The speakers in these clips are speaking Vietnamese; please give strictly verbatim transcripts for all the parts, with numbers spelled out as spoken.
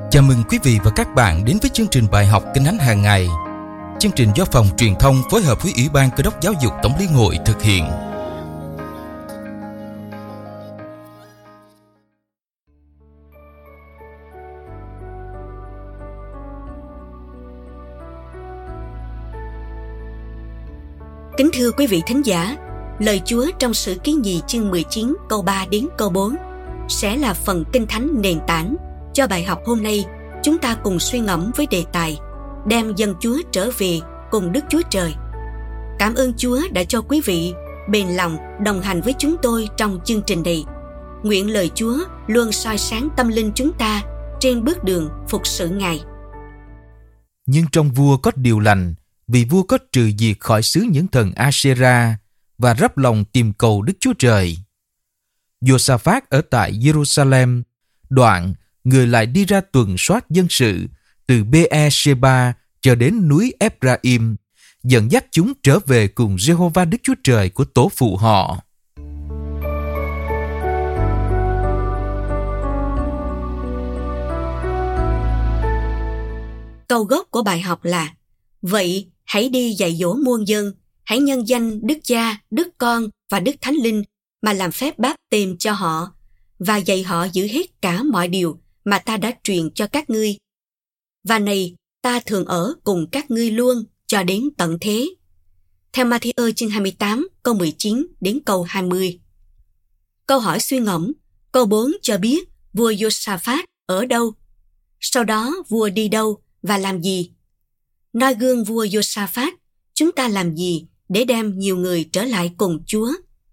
Chào mừng quý vị và các bạn đến với chương trình bài học Kinh Thánh hàng ngày. Chương trình do Phòng Truyền thông phối hợp với Ủy ban Cơ đốc Giáo dục Tổng Liên hội thực hiện. Kính thưa quý vị thính giả, lời Chúa trong Sử Ký Nhì chương mười chín câu ba đến câu bốn sẽ là phần Kinh Thánh nền tảng cho bài học hôm nay. Chúng ta cùng suy ngẫm với đề tài đem dân Chúa trở về cùng Đức Chúa Trời. Cảm ơn Chúa đã cho quý vị bền lòng đồng hành với chúng tôi trong chương trình này. Nguyện lời Chúa luôn soi sáng tâm linh chúng ta trên bước đường phục sự Ngài. Nhưng trong vua có điều lành, vì vua có trừ diệt khỏi xứ những thần Asera và rắp lòng tìm cầu Đức Chúa Trời. Giô-sa-phát ở tại Jerusalem, đoạn người lại đi ra tuần soát dân sự từ Bê-e-shê-ba cho đến núi Ép-ra-im, dẫn dắt chúng trở về cùng Giê-hô-va Đức Chúa Trời của tổ phụ họ. Câu gốc của bài học là: vậy hãy đi dạy dỗ muôn dân, hãy nhân danh Đức Cha, Đức Con và Đức Thánh Linh mà làm phép báp têm cho họ, và dạy họ giữ hết cả mọi điều mà ta đã truyền cho các ngươi. Và này, ta thường ở cùng các ngươi luôn cho đến tận thế. Theo Ma-thi-ơ chương hai mươi tám, câu mười chín đến câu hai mươi. Câu hỏi suy ngẫm, câu bốn cho biết vua Giô-sa-phát ở đâu? Sau đó vua đi đâu và làm gì? Noi gương vua Giô-sa-phát, chúng ta làm gì để đem nhiều người trở lại cùng Chúa?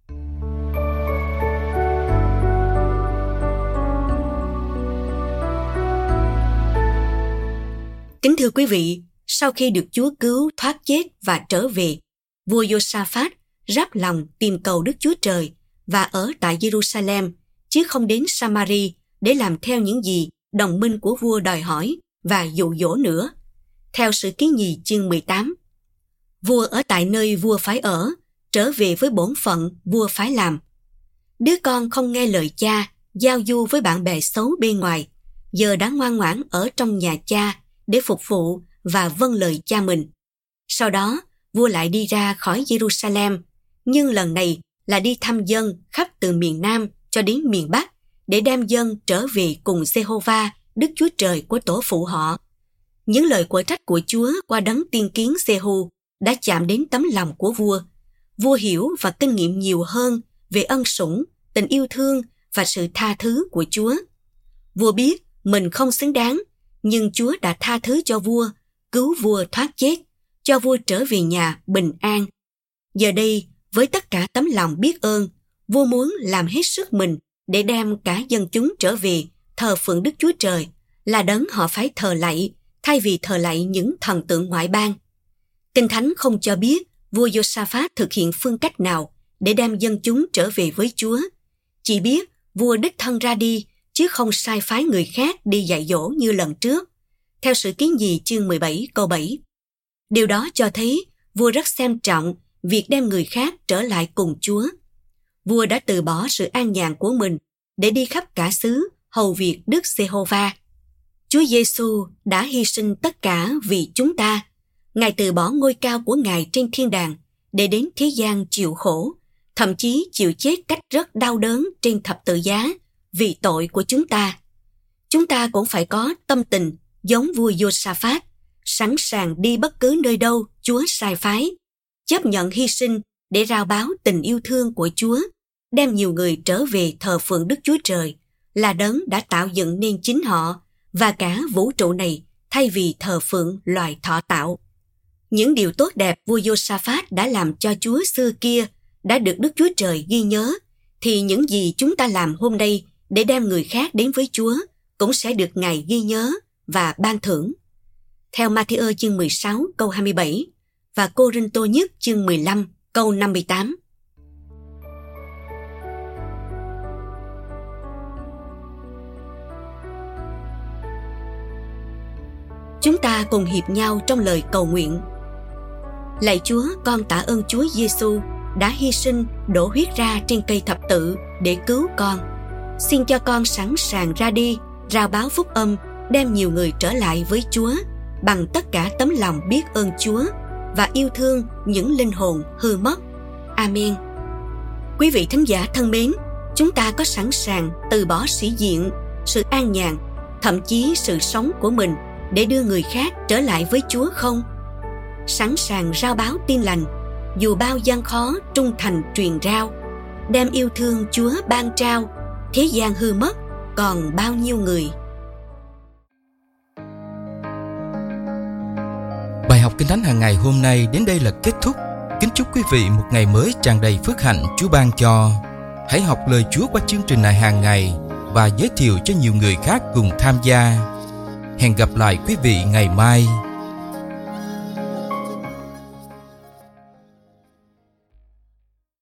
Kính thưa quý vị, sau khi được Chúa cứu thoát chết và trở về, vua Giô-sa-phát ráp lòng tìm cầu Đức Chúa Trời và ở tại Jerusalem, chứ không đến Sa-ma-ri để làm theo những gì đồng minh của vua đòi hỏi và dụ dỗ nữa. Theo Sử Ký Nhì chương mười tám, vua ở tại nơi vua phải ở, trở về với bổn phận vua phải làm. Đứa con không nghe lời cha, giao du với bạn bè xấu bên ngoài, giờ đã ngoan ngoãn ở trong nhà cha để phục vụ và vâng lời cha mình. Sau đó, vua lại đi ra khỏi Jerusalem, nhưng lần này là đi thăm dân khắp từ miền Nam cho đến miền Bắc để đem dân trở về cùng Giê-hô-va, Đức Chúa Trời của tổ phụ họ. Những lời của trách của Chúa qua đấng tiên kiến Giê-hu đã chạm đến tấm lòng của vua. Vua hiểu và kinh nghiệm nhiều hơn về ân sủng, tình yêu thương và sự tha thứ của Chúa. Vua biết mình không xứng đáng, nhưng Chúa đã tha thứ cho vua, cứu vua thoát chết, cho vua trở về nhà bình an. Giờ đây, với tất cả tấm lòng biết ơn, vua muốn làm hết sức mình để đem cả dân chúng trở về thờ phượng Đức Chúa Trời, là đấng họ phải thờ lạy, thay vì thờ lạy những thần tượng ngoại bang. Kinh Thánh không cho biết vua Giô-sa-phát thực hiện phương cách nào để đem dân chúng trở về với Chúa. Chỉ biết vua đích thân ra đi, chứ không sai phái người khác đi dạy dỗ như lần trước. Theo Sử Ký Nhì chương mười bảy câu bảy. Điều đó cho thấy vua rất xem trọng việc đem người khác trở lại cùng Chúa. Vua đã từ bỏ sự an nhàn của mình để đi khắp cả xứ hầu việc Đức Giê-hô-va. Chúa Giê-xu đã hy sinh tất cả vì chúng ta. Ngài từ bỏ ngôi cao của Ngài trên thiên đàng để đến thế gian chịu khổ, thậm chí chịu chết cách rất đau đớn trên thập tự giá vì tội của chúng ta. Chúng ta cũng phải có tâm tình giống vua Giô-sa-phát, sẵn sàng đi bất cứ nơi đâu Chúa sai phái, chấp nhận hy sinh để rao báo tình yêu thương của Chúa, đem nhiều người trở về thờ phượng Đức Chúa Trời, là đấng đã tạo dựng nên chính họ và cả vũ trụ này thay vì thờ phượng loài thọ tạo. Những điều tốt đẹp vua Giô-sa-phát đã làm cho Chúa xưa kia đã được Đức Chúa Trời ghi nhớ, thì những gì chúng ta làm hôm nay để đem người khác đến với Chúa cũng sẽ được Ngài ghi nhớ và ban thưởng. Theo Ma-thi-ơ chương mười sáu câu hai mươi bảy và Cô-rinh-tô nhất chương mười lăm câu năm mươi tám. Chúng ta cùng hiệp nhau trong lời cầu nguyện. Lạy Chúa, con tạ ơn Chúa Giê-xu đã hy sinh đổ huyết ra trên cây thập tự để cứu con. Xin cho con sẵn sàng ra đi, rao báo phúc âm đem nhiều người trở lại với Chúa bằng tất cả tấm lòng biết ơn Chúa và yêu thương những linh hồn hư mất. Amen. Quý vị thính giả thân mến, chúng ta có sẵn sàng từ bỏ sĩ diện, sự an nhàn, thậm chí sự sống của mình để đưa người khác trở lại với Chúa không? Sẵn sàng rao báo tin lành, dù bao gian khó trung thành truyền rao, đem yêu thương Chúa ban trao, thế gian hư mất còn bao nhiêu người. Bài học Kinh Thánh hàng ngày hôm nay đến đây là kết thúc. Kính chúc quý vị một ngày mới tràn đầy phước hạnh Chúa ban cho. Hãy học lời Chúa qua chương trình này hàng ngày và giới thiệu cho nhiều người khác cùng tham gia. Hẹn gặp lại quý vị ngày mai.